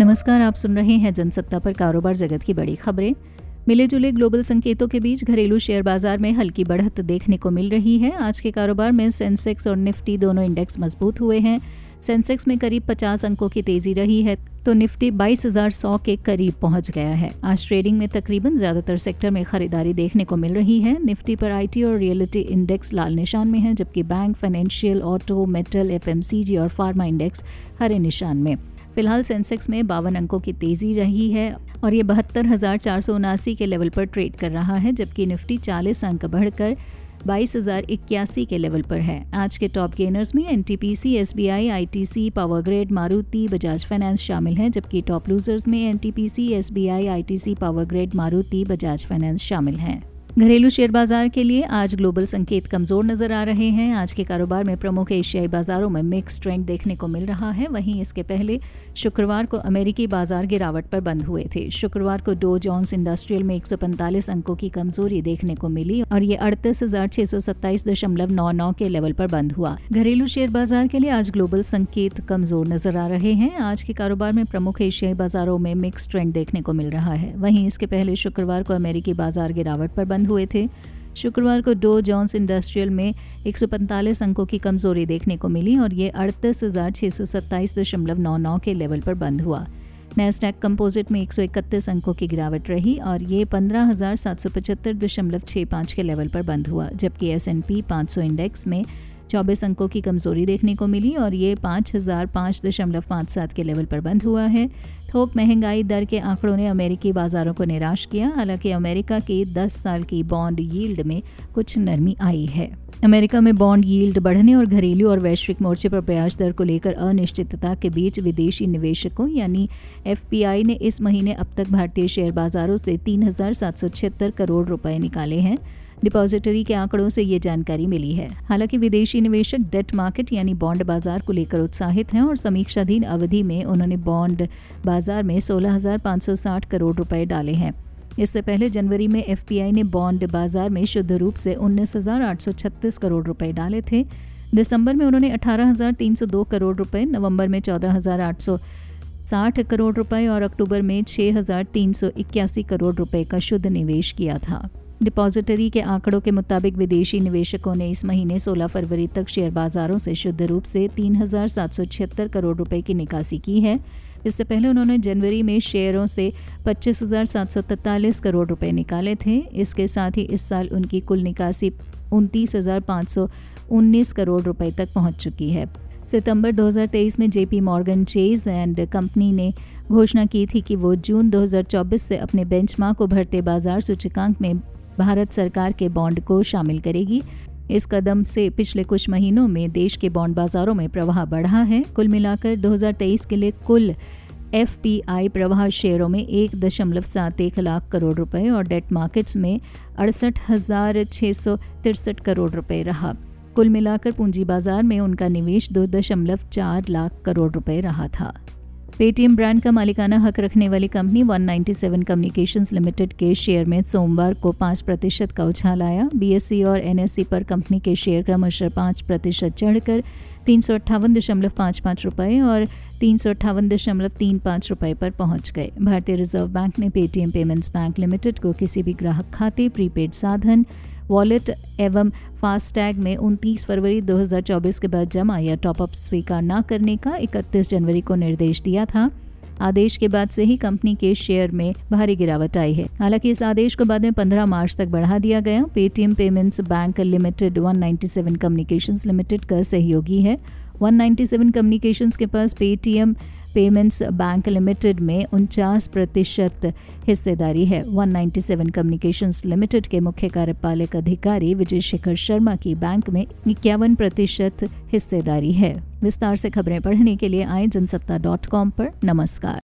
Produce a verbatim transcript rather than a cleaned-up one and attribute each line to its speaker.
Speaker 1: नमस्कार, आप सुन रहे हैं जनसत्ता पर कारोबार जगत की बड़ी खबरें। मिले जुले ग्लोबल संकेतों के बीच घरेलू शेयर बाजार में हल्की बढ़त देखने को मिल रही है। आज के कारोबार में सेंसेक्स और निफ्टी दोनों इंडेक्स मजबूत हुए हैं। सेंसेक्स में करीब पचास अंकों की तेजी रही है तो निफ्टी बाईस हज़ार सौ के करीब पहुंच गया है। आज ट्रेडिंग में तकरीबन ज्यादातर सेक्टर में खरीदारी देखने को मिल रही है। निफ्टी पर आईटी और रियलिटी इंडेक्स लाल निशान में है, जबकि bank, financial, auto, metal, FMCG और फार्मा इंडेक्स हरे निशान में। फिलहाल सेंसेक्स में बावन अंकों की तेजी रही है और ये बहत्तर हज़ार चार सौ उनासी के लेवल पर ट्रेड कर रहा है, जबकि निफ्टी चालीस अंक बढ़कर बाईस हज़ार इक्यासी के लेवल पर है। आज के टॉप गेनर्स में NTPC, SBI, ITC, power grid, Maruti, Bajaj finance शामिल हैं, जबकि टॉप लूजर्स में NTPC, SBI, ITC, power grid, Maruti, Bajaj finance शामिल हैं। घरेलू शेयर बाजार के लिए आज ग्लोबल संकेत कमजोर नजर आ रहे हैं। आज के कारोबार में प्रमुख एशियाई बाजारों में मिक्स ट्रेंड देखने को मिल रहा है। वहीं इसके पहले शुक्रवार को अमेरिकी बाजार गिरावट पर बंद हुए थे। शुक्रवार को डो जोन्स इंडस्ट्रियल में एक सौ पैंतालीस अंकों की कमजोरी देखने को मिली और ये अड़तीस हजार छह सौ सत्ताईस दशमलव नौ नौ के लेवल पर बंद हुआ। घरेलू शेयर बाजार के लिए आज ग्लोबल संकेत कमजोर नजर आ रहे हैं। आज के कारोबार में प्रमुख एशियाई बाजारों में मिक्स ट्रेंड देखने को मिल रहा है। वहीं इसके पहले शुक्रवार को अमेरिकी बाजार गिरावट पर बंद हुए थे। शुक्रवार को डो जोन्स इंडस्ट्रियल में एक सौ पैंतालीस अंकों की कमजोरी देखने को मिली और ये अड़तीस हजार छह सौ सत्ताईस दशमलव नौ नौ के लेवल पर बंद हुआ। नैस्डैक कंपोजिट में एक सौ इकतीस अंकों की गिरावट रही और ये पंद्रह हजार सात सौ पचहत्तर दशमलव छह पाँच के लेवल पर बंद हुआ, जबकि एस एंड पी पाँच सौ इंडेक्स में चौबीस अंकों की कमजोरी देखने को मिली और ये पाँच हज़ार पाँच दशमलव पाँच सात के लेवल पर बंद हुआ है। थोक महंगाई दर के आंकड़ों ने अमेरिकी बाजारों को निराश किया। हालांकि अमेरिका के दस साल की बॉन्ड यील्ड में कुछ नरमी आई है। अमेरिका में बॉन्ड यील्ड बढ़ने और घरेलू और वैश्विक मोर्चे पर ब्याज दर को लेकर अनिश्चितता के बीच विदेशी निवेशकों यानी एफपीआई ने इस महीने अब तक भारतीय शेयर बाजारों से तीन हज़ार सात सौ छिहत्तर करोड़ रुपए निकाले हैं। डिपॉजिटरी के आंकड़ों से ये जानकारी मिली है। हालांकि विदेशी निवेशक डेट मार्केट यानी बॉन्ड बाजार को लेकर उत्साहित हैं और समीक्षाधीन अवधि में उन्होंने बॉन्ड बाजार में सोलह हज़ार पाँच सौ साठ करोड़ रुपए डाले हैं। इससे पहले जनवरी में एफपीआई ने बॉन्ड बाजार में शुद्ध रूप से उन्नीस हज़ार आठ सौ छत्तीस करोड़ रुपए डाले थे। दिसंबर में उन्होंने अठारह हज़ार तीन सौ दो करोड़ रुपए, नवंबर में चौदह हज़ार आठ सौ साठ करोड़ रुपए और अक्टूबर में छह हज़ार तीन सौ इक्यासी करोड़ रुपए का शुद्ध निवेश किया था। डिपॉजिटरी के आंकड़ों के मुताबिक विदेशी निवेशकों ने इस महीने सोलह फरवरी तक शेयर बाजारों से शुद्ध रूप से तीन हज़ार सात सौ छिहत्तर करोड़ रुपए की निकासी की है। इससे पहले उन्होंने जनवरी में शेयरों से पच्चीस हज़ार सात सौ तैंतालीस करोड़ रुपए निकाले थे। इसके साथ ही इस साल उनकी कुल निकासी उनतीस हज़ार पाँच सौ उन्नीस करोड़ रुपए तक पहुंच चुकी है। सितंबर दो हज़ार तेईस में JP Morgan Chase and company ने घोषणा की थी कि वो जून दो हज़ार चौबीस से अपने बेंचमार्क उभरते बाजार सूचकांक में भारत सरकार के बॉन्ड को शामिल करेगी। इस कदम से पिछले कुछ महीनों में देश के बॉन्ड बाजारों में प्रवाह बढ़ा है। कुल मिलाकर दो हज़ार तेईस के लिए कुल एफपीआई प्रवाह शेयरों में एक दशमलव सात एक लाख करोड़ रुपए और डेट मार्केट्स में अड़सठ हज़ार छः सौ तिरसठ करोड़ रुपए रहा। कुल मिलाकर पूंजी बाजार में उनका निवेश दो दशमलव चार लाख करोड़ रुपए रहा था। पेटीएम ब्रांड का मालिकाना हक रखने वाली कंपनी एक सौ सत्तानवे कम्युनिकेशंस लिमिटेड के शेयर में सोमवार को पाँच प्रतिशत का उछाल आया। बीएसई और एनएसई पर कंपनी के शेयर क्रमशः पाँच प्रतिशत चढ़कर तीन सौ अट्ठावन दशमलव पाँच पाँच रुपये और तीन सौ अट्ठावन दशमलव तीन पाँच रुपये पर पहुंच गए। भारतीय रिजर्व बैंक ने पेटीएम पेमेंट्स बैंक लिमिटेड को किसी भी ग्राहक खाते, प्रीपेड साधन, वॉलेट एवं फास्टैग में उनतीस फरवरी दो हज़ार चौबीस के बाद जमा या टॉपअप स्वीकार न करने का इकतीस जनवरी को निर्देश दिया था। आदेश के बाद से ही कंपनी के शेयर में भारी गिरावट आई है। हालांकि इस आदेश को बाद में पंद्रह मार्च तक बढ़ा दिया गया। पेटीएम पेमेंट्स बैंक लिमिटेड एक सौ सत्तानवे कम्युनिकेशंस लिमिटेड का सहयोगी है। एक सौ सत्तानवे कम्युनिकेशंस के पास पेटीएम पेमेंट्स बैंक लिमिटेड में उनचास प्रतिशत हिस्सेदारी है। एक सौ सत्तानवे कम्युनिकेशंस लिमिटेड के मुख्य कार्यपालक अधिकारी विजय शेखर शर्मा की बैंक में इक्यावन प्रतिशत हिस्सेदारी है। विस्तार से खबरें पढ़ने के लिए आए जनसत्ता डॉट कॉम पर। नमस्कार।